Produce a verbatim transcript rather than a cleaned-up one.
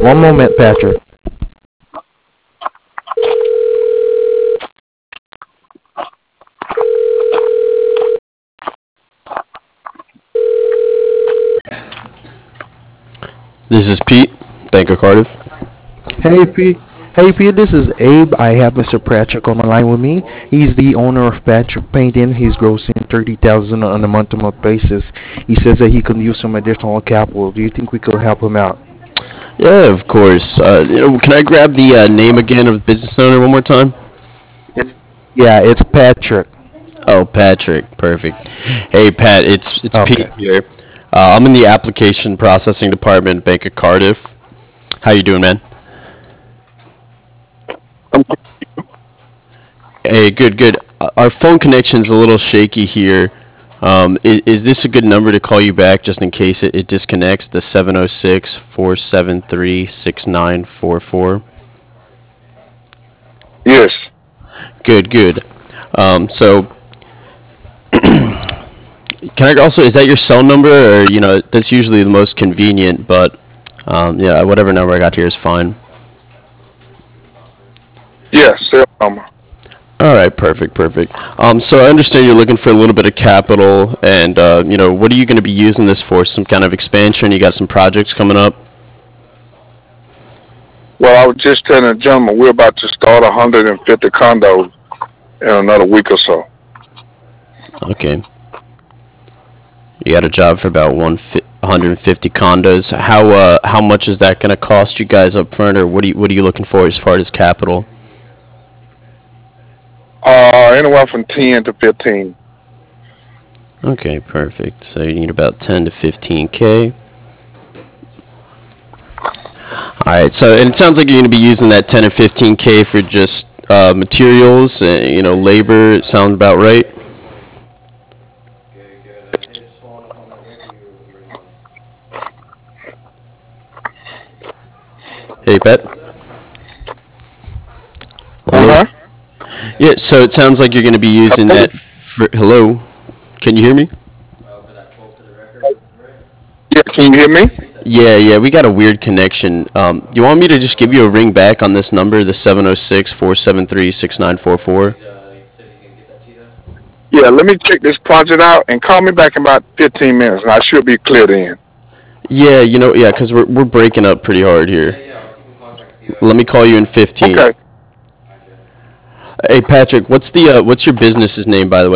One moment, Patrick. This is Pete, Bank of Cardiff. Hey, Pete. Hey, Pete, this is Abe. I have Mister Patrick on the line with me. He's the owner of Patrick Painting. He's grossing thirty thousand dollars on a month-to-month basis. He says that he could use some additional capital. Do you think we could help him out? Yeah, of course. Uh, you know, can I grab the uh, name again of the business owner one more time? It's Yeah, it's Patrick. Oh, Patrick. Perfect. Hey, Pat. It's it's Pete Okay. here. Uh, I'm in the application processing department, Bank of Cardiff. How you doing, man? Hey, good, good. Uh, Our phone connection's a little shaky here. Um, is, is this a good number to call you back just in case it, it disconnects? The seven oh six, four seven three, six nine four four. Yes. Good, good. Um, so, can I also, is that your cell number? Or, you know, that's usually the most convenient, but, um, yeah, whatever number I got here is fine. Yes, cell number. All right, perfect, perfect. Um, so I understand you're looking for a little bit of capital, and uh, you know, what are you going to be using this for? Some kind of expansion? You got some projects coming up? Well, I was just telling the gentleman we're about to start one hundred fifty condos in another week or so. Okay. You got a job for about one hundred fifty condos. How uh, how much is that going to cost you guys up front, or what are you what are you looking for as far as capital? Uh, anywhere from ten to fifteen. Okay, perfect. So you need about ten to fifteen k. All right. So and it sounds like you're going to be using that ten to fifteen k for just uh, materials, uh, you know, labor. It sounds about right. Hey, Pat. Uh Hello. huh. Yeah. So it sounds like you're going to be using that. For, hello. Can you hear me? Yeah, can you hear me? Yeah, yeah, we got a weird connection. Um, you want me to just give you a ring back on this number, the seven oh six, four seven three, six nine four four? Yeah, let me check this project out and call me back in about fifteen minutes, and I should be cleared in. Yeah, you know, yeah, 'cause we're, we're breaking up pretty hard here. Let me call you in fifteen. Okay. Hey, Patrick, what's the, uh, what's your business's name, by the way?